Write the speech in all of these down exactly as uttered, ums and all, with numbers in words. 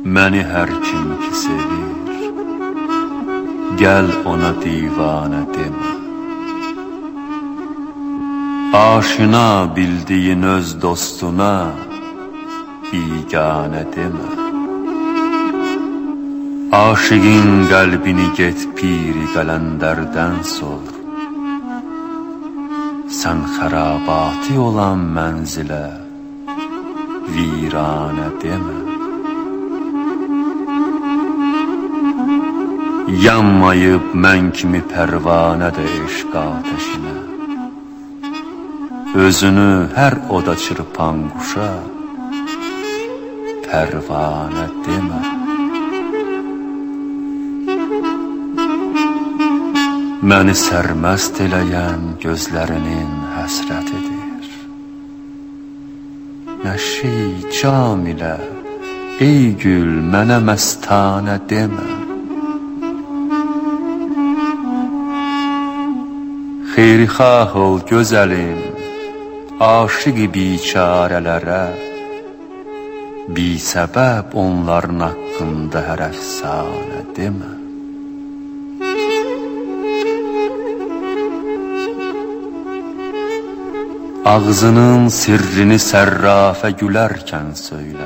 Məni hər kim ki sevir, gəl ona divanə demə. Aşina bildiyin öz dostuna biganə demə. Aşığın qəlbini get piri qələndərdən sor. Sən xərabati olan mənzilə viranə demə. Yanmayıb mən kimi pərvanə də eşq atəşinə. Özünü hər oda çırpan quşa pərvanə demə. Məni sərməst eləyən gözlərinin həsrətidir. Nəşi cam ilə ey gül mənə məstanə demə. Xeyrixah ol gözəlim, aşiqi biçarələrə, bisəbəb onların haqqında hər əfsanə demə. Ağzının sirrini sərrafə gülərkən söylə.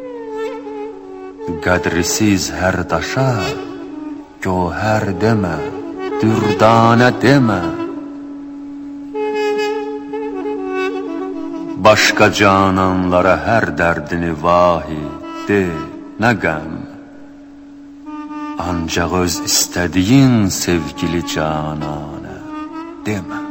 Qədrisiz hər daşa gövhər demə, dürdanə demə. Başqa cananlara hər dərdini vahi de, nə qəm. Ancaq öz istədiyin sevgili cananə demə.